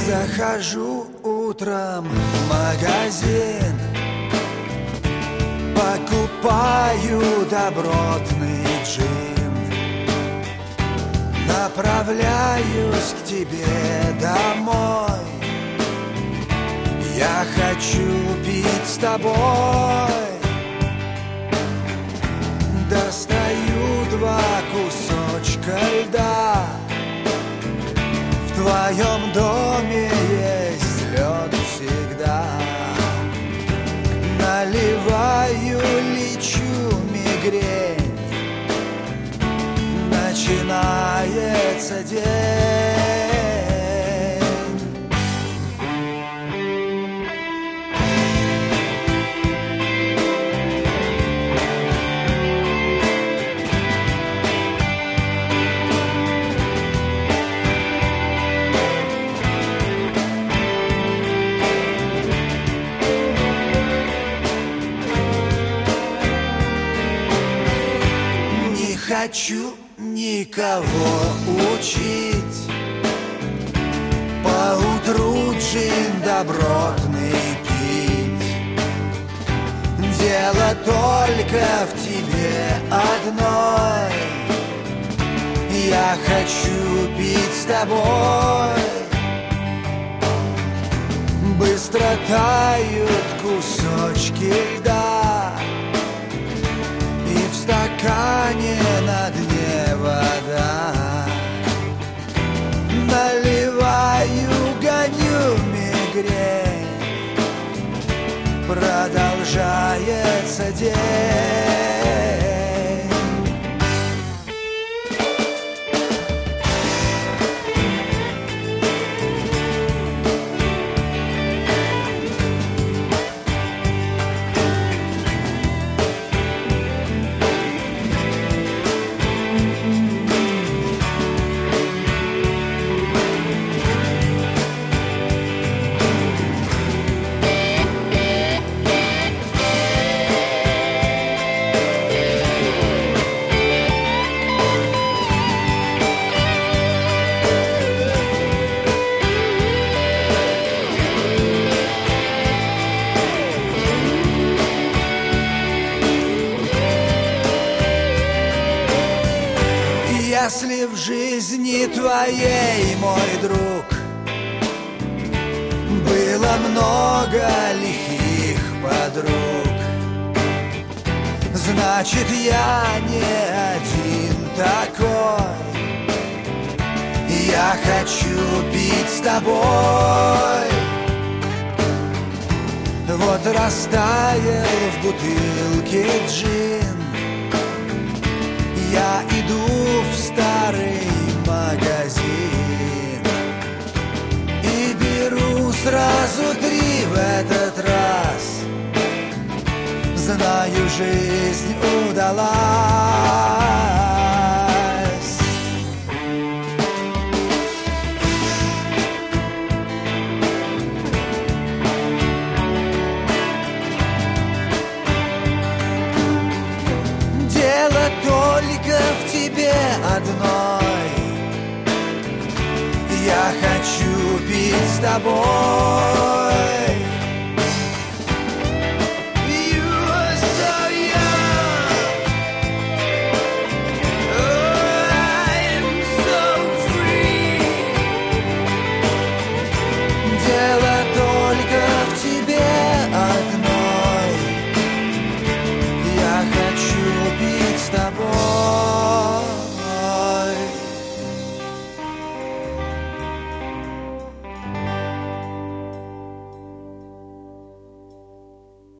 Захожу утром в магазин, покупаю добротный джин, направляюсь к тебе домой. Я хочу пить с тобой. Достаю 2 кусочка льда. В твоем доме есть лед всегда. Наливаю, лечу мигрень. Начинается день. Не хочу никого учить. Поутру джин добротный пить. Дело только в тебе одной. Я хочу пить с тобой. Быстро тают кусочки льда, и в стакане на дне вода. Наливаю, гоню мигрень. Продолжается день. Если в жизни твоей, мой друг, было много лихих подруг, значит, я не один такой. Я хочу пить с тобой. Вот растаял в бутылке джин. Я иду в старый магазин и беру сразу 3 в этот раз. Знаю, жизнь удалась. Дело только в тебе одной. Я хочу пить с тобой.